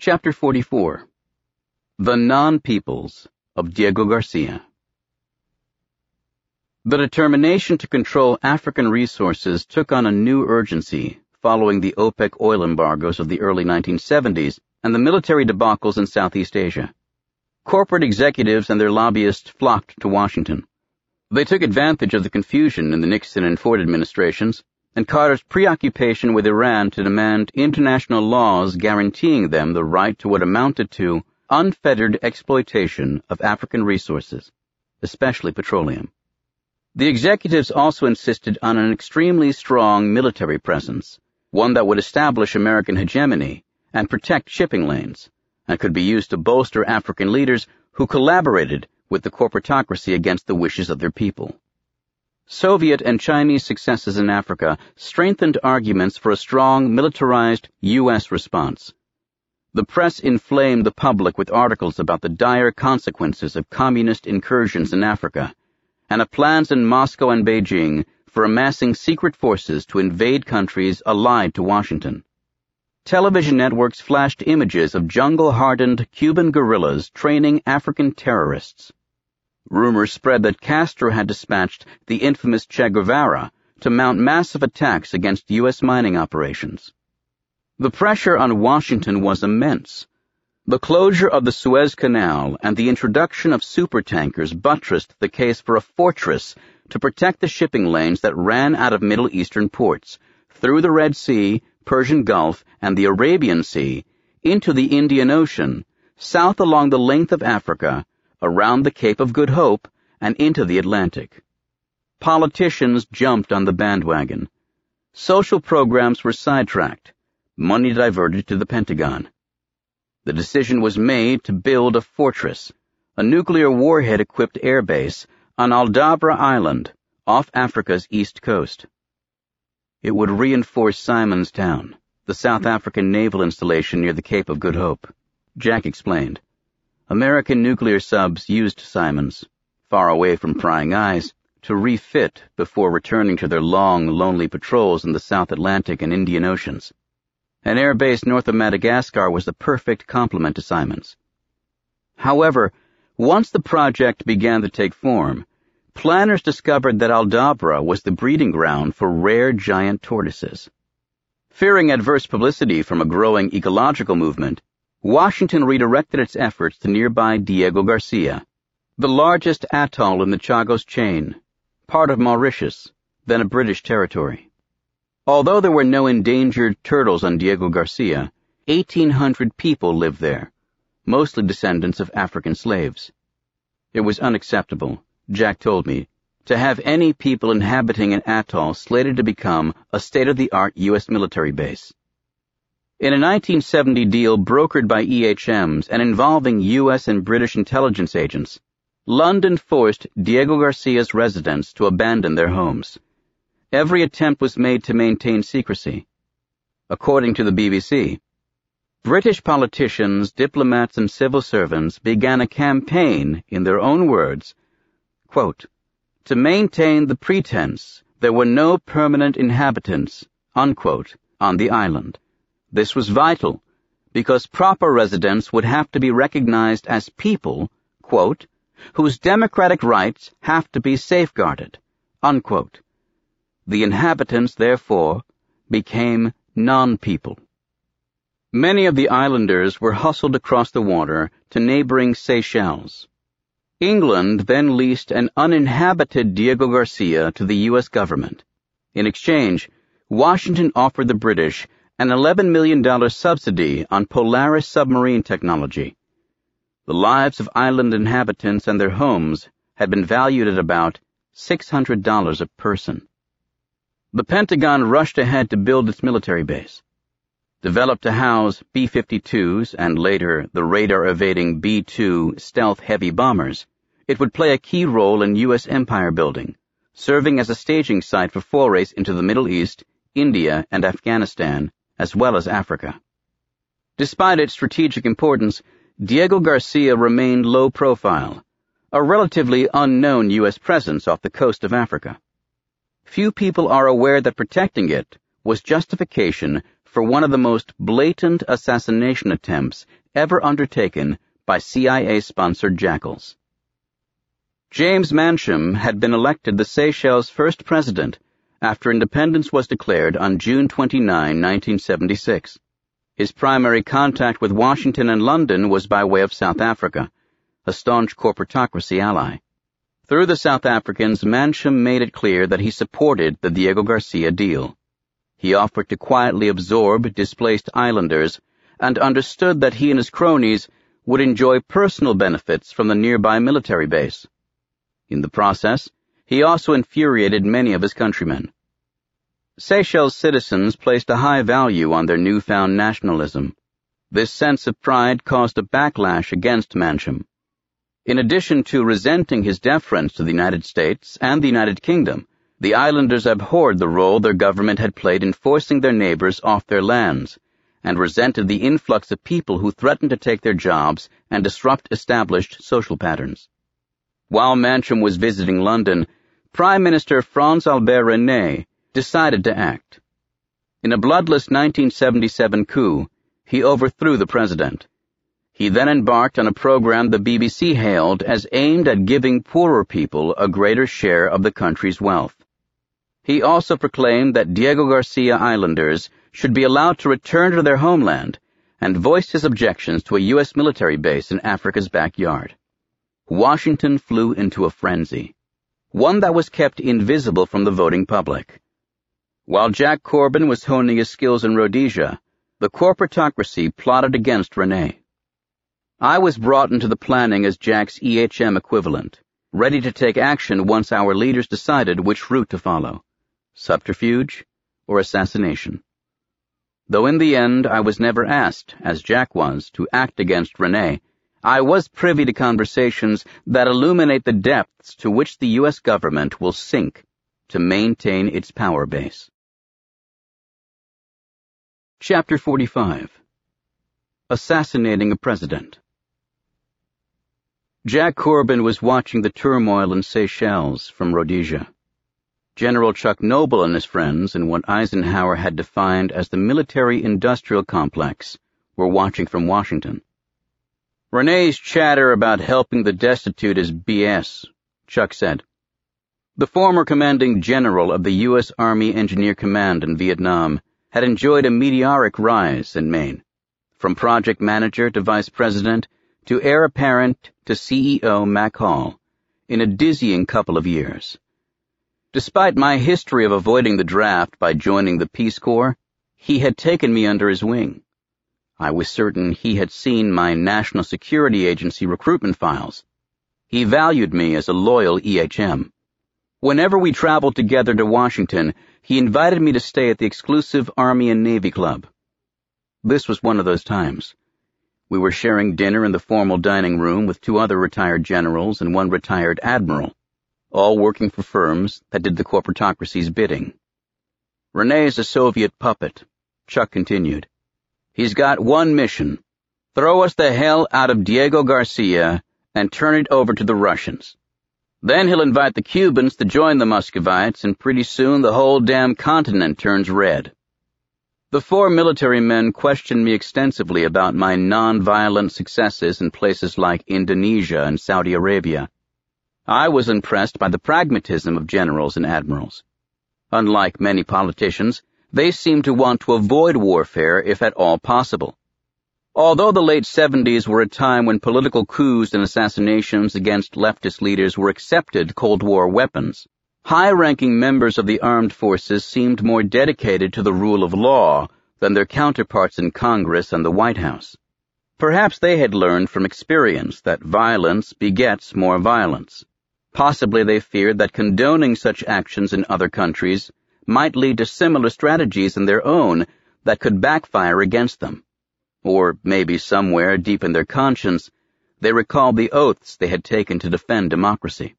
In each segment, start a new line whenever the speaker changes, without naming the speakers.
Chapter 44. The Non-Peoples of Diego Garcia. The determination to control African resources took on a new urgency following the OPEC oil embargoes of the early 1970s and the military debacles in Southeast Asia. Corporate executives and their lobbyists flocked to Washington. They took advantage of the confusion in the Nixon and Ford administrations and Carter's preoccupation with Iran to demand international laws guaranteeing them the right to what amounted to unfettered exploitation of African resources, especially petroleum. The executives also insisted on an extremely strong military presence, one that would establish American hegemony and protect shipping lanes, and could be used to bolster African leaders who collaborated with the corporatocracy against the wishes of their people. Soviet and Chinese successes in Africa strengthened arguments for a strong, militarized U.S. response. The press inflamed the public with articles about the dire consequences of communist incursions in Africa, and of plans in Moscow and Beijing for amassing secret forces to invade countries allied to Washington. Television networks flashed images of jungle-hardened Cuban guerrillas training African terrorists. Rumors spread that Castro had dispatched the infamous Che Guevara to mount massive attacks against U.S. mining operations. The pressure on Washington was immense. The closure of the Suez Canal and the introduction of supertankers buttressed the case for a fortress to protect the shipping lanes that ran out of Middle Eastern ports, through the Red Sea, Persian Gulf, and the Arabian Sea, into the Indian Ocean, south along the length of Africa, around the Cape of Good Hope, and into the Atlantic. Politicians jumped on the bandwagon. Social programs were sidetracked, money diverted to the Pentagon. The decision was made to build a fortress, a nuclear warhead-equipped airbase on Aldabra Island, off Africa's east coast. It would reinforce Simon's Town, the South African naval installation near the Cape of Good Hope. Jack explained. American nuclear subs used Simons, far away from prying eyes, to refit before returning to their long, lonely patrols in the South Atlantic and Indian Oceans. An air base north of Madagascar was the perfect complement to Simons. However, once the project began to take form, planners discovered that Aldabra was the breeding ground for rare giant tortoises. Fearing adverse publicity from a growing ecological movement, Washington redirected its efforts to nearby Diego Garcia, the largest atoll in the Chagos chain, part of Mauritius, then a British territory. Although there were no endangered turtles on Diego Garcia, 1,800 people lived there, mostly descendants of African slaves. It was unacceptable, Jack told me, to have any people inhabiting an atoll slated to become a state-of-the-art U.S. military base. In a 1970 deal brokered by EHMs and involving U.S. and British intelligence agents, London forced Diego Garcia's residents to abandon their homes. Every attempt was made to maintain secrecy. According to the BBC, British politicians, diplomats, and civil servants began a campaign, in their own words, quote, to maintain the pretense there were no permanent inhabitants, unquote, on the island. This was vital, because proper residents would have to be recognized as people, quote, whose democratic rights have to be safeguarded, unquote. The inhabitants, therefore, became non-people. Many of the islanders were hustled across the water to neighboring Seychelles. England then leased an uninhabited Diego Garcia to the U.S. government. In exchange, Washington offered the British an $11 million subsidy on Polaris submarine technology. The lives of island inhabitants and their homes had been valued at about $600 a person. The Pentagon rushed ahead to build its military base. Developed to house B-52s and later the radar-evading B-2 stealth heavy bombers, it would play a key role in U.S. empire building, serving as a staging site for forays into the Middle East, India, and Afghanistan, as well as Africa. Despite its strategic importance, Diego Garcia remained low profile, a relatively unknown U.S. presence off the coast of Africa. Few people are aware that protecting it was justification for one of the most blatant assassination attempts ever undertaken by CIA-sponsored jackals. James Mansham had been elected the Seychelles' first president after independence was declared on June 29, 1976. His primary contact with Washington and London was by way of South Africa, a staunch corporatocracy ally. Through the South Africans, Mansham made it clear that he supported the Diego Garcia deal. He offered to quietly absorb displaced islanders and understood that he and his cronies would enjoy personal benefits from the nearby military base. In the process, he also infuriated many of his countrymen. Seychelles citizens placed a high value on their newfound nationalism. This sense of pride caused a backlash against Mansham. In addition to resenting his deference to the United States and the United Kingdom, the islanders abhorred the role their government had played in forcing their neighbors off their lands, and resented the influx of people who threatened to take their jobs and disrupt established social patterns. While Mansham was visiting London, Prime Minister Frans-Albert René decided to act. In a bloodless 1977 coup, he overthrew the president. He then embarked on a program the BBC hailed as aimed at giving poorer people a greater share of the country's wealth. He also proclaimed that Diego Garcia Islanders should be allowed to return to their homeland and voiced his objections to a U.S. military base in Africa's backyard. Washington flew into a frenzy, one that was kept invisible from the voting public. While Jack Corbin was honing his skills in Rhodesia, the corporatocracy plotted against René. I was brought into the planning as Jack's EHM equivalent, ready to take action once our leaders decided which route to follow, subterfuge or assassination. Though in the end I was never asked, as Jack was, to act against René, I was privy to conversations that illuminate the depths to which the U.S. government will sink to maintain its power base. Chapter 45. Assassinating a President. Jack Corbin was watching the turmoil in Seychelles from Rhodesia. General Chuck Noble and his friends, in what Eisenhower had defined as the military-industrial complex, were watching from Washington. René's chatter about helping the destitute is BS, Chuck said. The former commanding general of the U.S. Army Engineer Command in Vietnam had enjoyed a meteoric rise in Maine, from project manager to vice president to heir apparent to CEO Mac Hall, in a dizzying couple of years. Despite my history of avoiding the draft by joining the Peace Corps, he had taken me under his wing. I was certain he had seen my National Security Agency recruitment files. He valued me as a loyal EHM. Whenever we traveled together to Washington, he invited me to stay at the exclusive Army and Navy Club. This was one of those times. We were sharing dinner in the formal dining room with two other retired generals and one retired admiral, all working for firms that did the corporatocracy's bidding. René is a Soviet puppet, Chuck continued. He's got one mission: throw us the hell out of Diego Garcia and turn it over to the Russians. Then he'll invite the Cubans to join the Muscovites, and pretty soon the whole damn continent turns red. The four military men questioned me extensively about my non-violent successes in places like Indonesia and Saudi Arabia. I was impressed by the pragmatism of generals and admirals. Unlike many politicians, they seemed to want to avoid warfare if at all possible. Although the late 70s were a time when political coups and assassinations against leftist leaders were accepted Cold War weapons, high-ranking members of the armed forces seemed more dedicated to the rule of law than their counterparts in Congress and the White House. Perhaps they had learned from experience that violence begets more violence. Possibly they feared that condoning such actions in other countries might lead to similar strategies in their own that could backfire against them. Or maybe somewhere deep in their conscience, they recalled the oaths they had taken to defend democracy.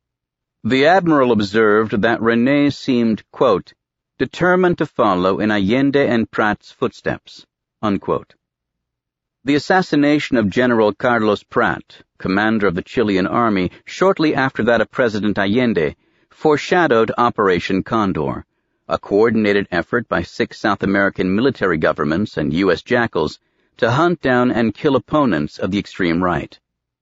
The admiral observed that René seemed, quote, determined to follow in Allende and Prat's footsteps, unquote. The assassination of General Carlos Prat, commander of the Chilean army, shortly after that of President Allende, foreshadowed Operation Condor, a coordinated effort by 6 South American military governments and U.S. jackals to hunt down and kill opponents of the extreme right.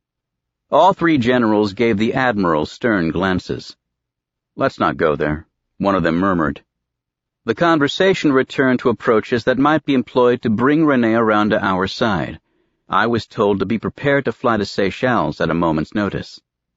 All 3 generals gave the admiral stern glances. "Let's not go there," one of them murmured. The conversation returned to approaches that might be employed to bring René around to our side. I was told to be prepared to fly to Seychelles at a moment's notice.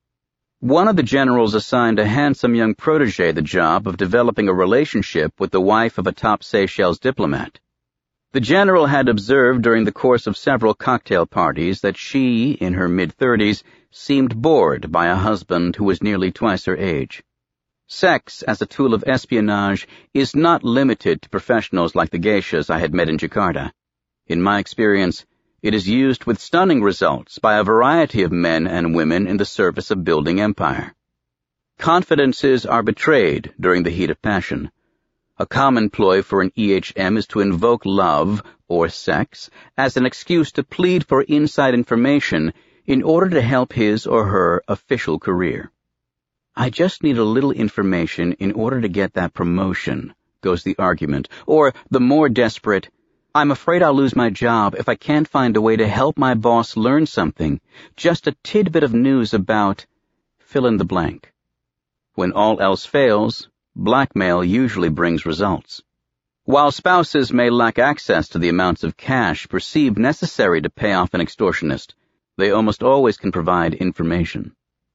One of the generals assigned a handsome young protege the job of developing a relationship with the wife of a top Seychelles diplomat. The general had observed during the course of several cocktail parties that she, in her mid-30s, seemed bored by a husband who was nearly twice her age. Sex as a tool of espionage is not limited to professionals like the geishas I had met in Jakarta. In my experience, it is used with stunning results by a variety of men and women in the service of building empire. Confidences are betrayed during the heat of passion. A common ploy for an EHM is to invoke love, or sex, as an excuse to plead for inside information in order to help his or her official career. "I just need a little information in order to get that promotion," goes the argument, or the more desperate, "I'm afraid I'll lose my job if I can't find a way to help my boss learn something, just a tidbit of news about," fill in the blank. When all else fails, blackmail usually brings results. While spouses may lack access to the amounts of cash perceived necessary to pay off an extortionist, they almost always can provide information.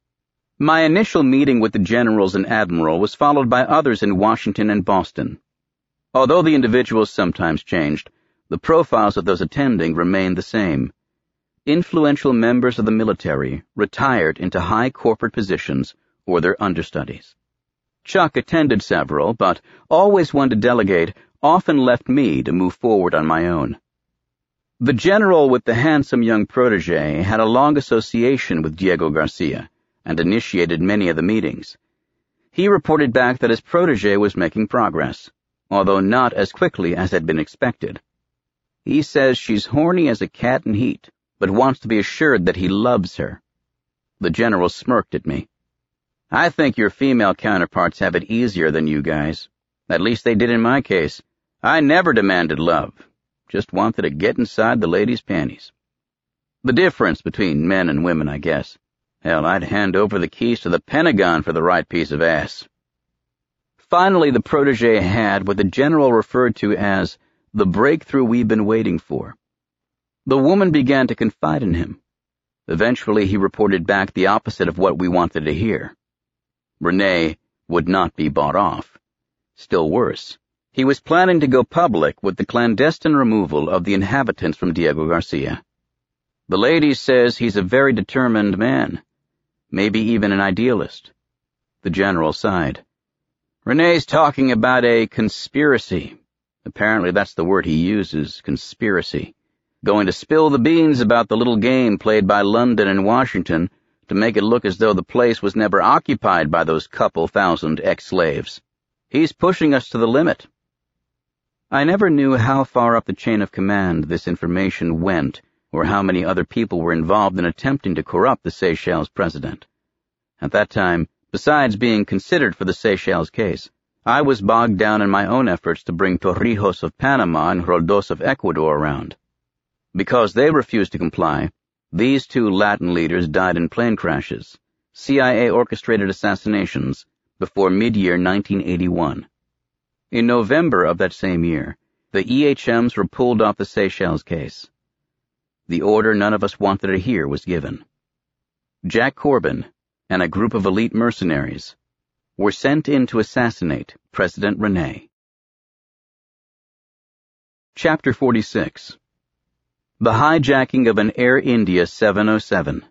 My initial meeting with the generals and admiral was followed by others in Washington and Boston. Although the individuals sometimes changed, the profiles of those attending remained the same. Influential members of the military retired into high corporate positions or their understudies. Chuck attended several, but always one to delegate, often left me to move forward on my own. The general with the handsome young protege had a long association with Diego Garcia, and initiated many of the meetings. He reported back that his protege was making progress, although not as quickly as had been expected. He says she's horny as a cat in heat, but wants to be assured that he loves her. The general smirked at me. "I think your female counterparts have it easier than you guys. At least they did in my case. I never demanded love, just wanted to get inside the lady's panties. The difference between men and women, I guess. Hell, I'd hand over the keys to the Pentagon for the right piece of ass." Finally, the protege had what the general referred to as the breakthrough we've been waiting for. The woman began to confide in him. Eventually, he reported back the opposite of what we wanted to hear. René would not be bought off. Still worse, he was planning to go public with the clandestine removal of the inhabitants from Diego Garcia. "The lady says he's a very determined man, maybe even an idealist." The general sighed. "René's talking about a conspiracy. Apparently that's the word he uses, conspiracy. Going to spill the beans about the little game played by London and Washington to make it look as though the place was never occupied by those couple thousand ex-slaves. He's pushing us to the limit." I never knew how far up the chain of command this information went, or how many other people were involved in attempting to corrupt the Seychelles president. At that time, besides being considered for the Seychelles case, I was bogged down in my own efforts to bring Torrijos of Panama and Roldos of Ecuador around. Because they refused to comply, these 2 Latin leaders died in plane crashes, CIA-orchestrated assassinations, before mid-year 1981. In November of that same year, the EHMs were pulled off the Seychelles case. The order none of us wanted to hear was given. Jack Corbin and a group of elite mercenaries were sent in to assassinate President René. Chapter 46. The Hijacking of an Air India 707.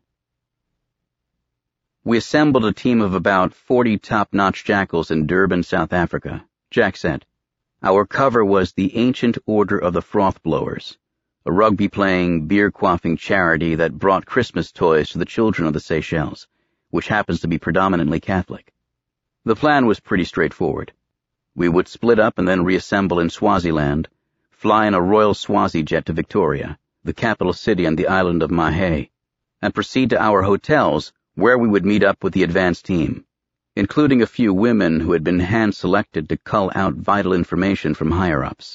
We assembled a team of about 40 top-notch jackals in Durban, South Africa. Jack said, "Our cover was the Ancient Order of the Froth Blowers, a rugby-playing, beer-quaffing charity that brought Christmas toys to the children of the Seychelles, which happens to be predominantly Catholic. The plan was pretty straightforward. We would split up and then reassemble in Swaziland, fly in a Royal Swazi jet to Victoria, the capital city on the island of Mahé, and proceed to our hotels, where we would meet up with the advance team. including a few women who had been hand-selected to cull out vital information from higher-ups.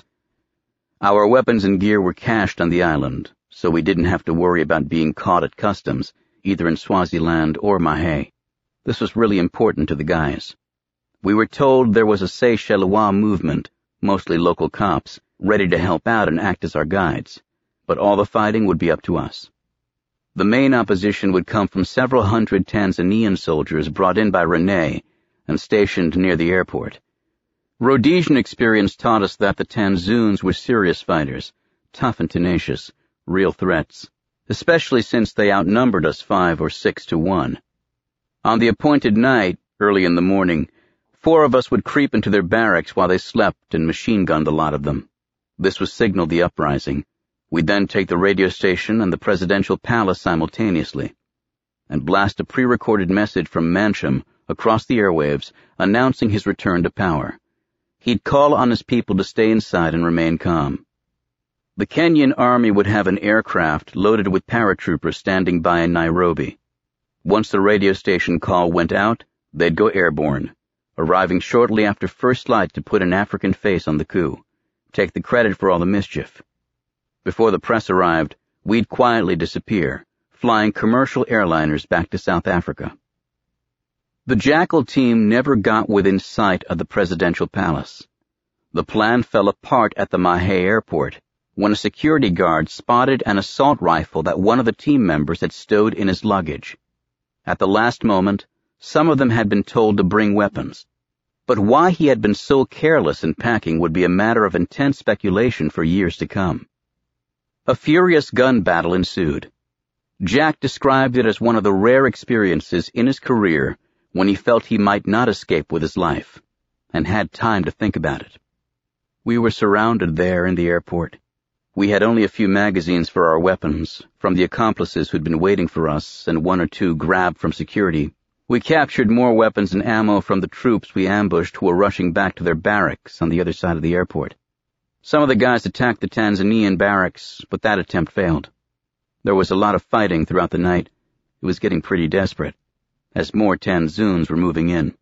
Our weapons and gear were cached on the island, so we didn't have to worry about being caught at customs, either in Swaziland or Mahé. This was really important to the guys. We were told there was a Seychellois movement, mostly local cops, ready to help out and act as our guides, but all the fighting would be up to us. The main opposition would come from several hundred Tanzanian soldiers brought in by René and stationed near the airport. Rhodesian experience taught us that the Tanzuns were serious fighters, tough and tenacious, real threats, especially since they outnumbered us 5 or 6 to 1. On the appointed night, early in the morning, 4 of us would creep into their barracks while they slept and machine-gunned a lot of them. This was signal the uprising. We'd then take the radio station and the presidential palace simultaneously, and blast a pre-recorded message from Mansham across the airwaves announcing his return to power. He'd call on his people to stay inside and remain calm. The Kenyan army would have an aircraft loaded with paratroopers standing by in Nairobi. Once the radio station call went out, they'd go airborne, arriving shortly after first light to put an African face on the coup, take the credit for all the mischief. Before the press arrived, we'd quietly disappear, flying commercial airliners back to South Africa. The Jackal team never got within sight of the presidential palace. The plan fell apart at the Mahé airport when a security guard spotted an assault rifle that one of the team members had stowed in his luggage. At the last moment, some of them had been told to bring weapons. But why he had been so careless in packing would be a matter of intense speculation for years to come. A furious gun battle ensued. Jack described it as one of the rare experiences in his career when he felt he might not escape with his life, and had time to think about it. We were surrounded there in the airport. We had only a few magazines for our weapons, from the accomplices who'd been waiting for us and 1 or 2 grabbed from security. We captured more weapons and ammo from the troops we ambushed who were rushing back to their barracks on the other side of the airport. Some of the guys attacked the Tanzanian barracks, but that attempt failed. There was a lot of fighting throughout the night. It was getting pretty desperate, as more Tanzuns were moving in.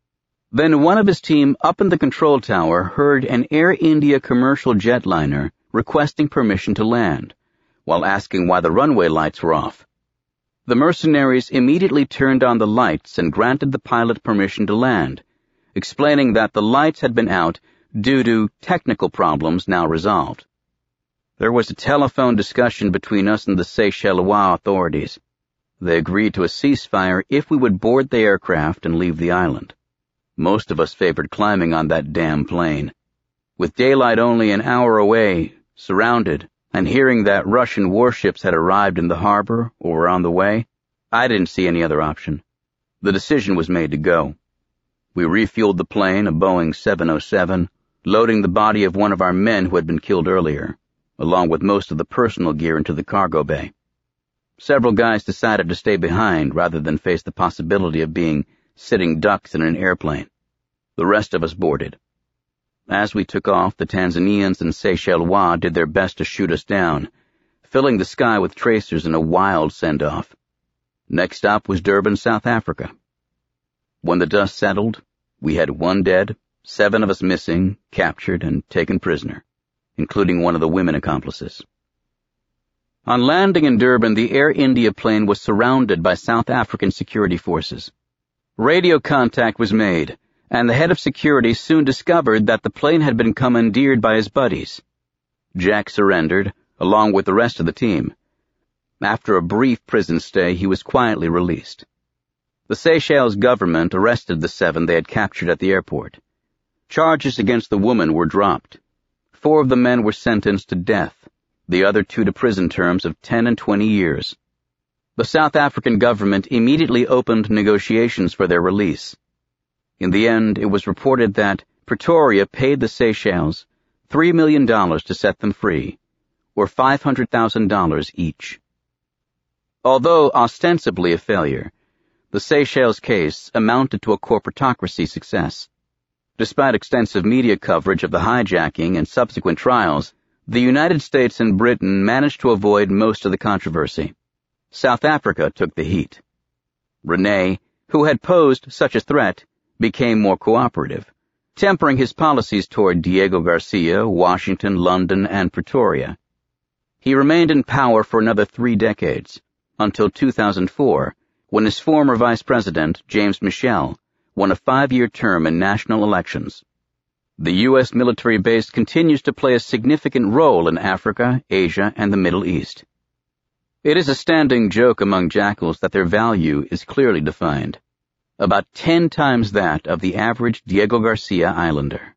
Then one of his team up in the control tower heard an Air India commercial jetliner requesting permission to land, while asking why the runway lights were off. The mercenaries immediately turned on the lights and granted the pilot permission to land, explaining that the lights had been out due to technical problems now resolved. There was a telephone discussion between us and the Seychellois authorities. They agreed to a ceasefire if we would board the aircraft and leave the island. Most of us favored climbing on that damn plane. With daylight only an hour away, surrounded, and hearing that Russian warships had arrived in the harbor or were on the way, I didn't see any other option. The decision was made to go. We refueled the plane, a Boeing 707, loading the body of one of our men who had been killed earlier, along with most of the personal gear into the cargo bay. Several guys decided to stay behind rather than face the possibility of being sitting ducks in an airplane. The rest of us boarded. As we took off, the Tanzanians and Seychellois did their best to shoot us down, filling the sky with tracers in a wild send-off. Next stop was Durban, South Africa. When the dust settled, we had 1 dead, 7 of us missing, captured, and taken prisoner, including one of the women accomplices. On landing in Durban, the Air India plane was surrounded by South African security forces. Radio contact was made, and the head of security soon discovered that the plane had been commandeered by his buddies. Jack surrendered, along with the rest of the team. After a brief prison stay, he was quietly released. The Seychelles government arrested the 7 they had captured at the airport. Charges against the woman were dropped. 4 of the men were sentenced to death, the other 2 to prison terms of 10 and 20 years. The South African government immediately opened negotiations for their release. In the end, it was reported that Pretoria paid the Seychelles $3 million to set them free, or $500,000 each. Although ostensibly a failure, the Seychelles case amounted to a corporatocracy success. Despite extensive media coverage of the hijacking and subsequent trials, the United States and Britain managed to avoid most of the controversy. South Africa took the heat. René, who had posed such a threat, became more cooperative, tempering his policies toward Diego Garcia, Washington, London, and Pretoria. He remained in power for another 3 decades, until 2004, when his former vice president, James Michel, won a 5-year term in national elections. The U.S. military base continues to play a significant role in Africa, Asia, and the Middle East. It is a standing joke among jackals that their value is clearly defined, about 10 times that of the average Diego Garcia Islander.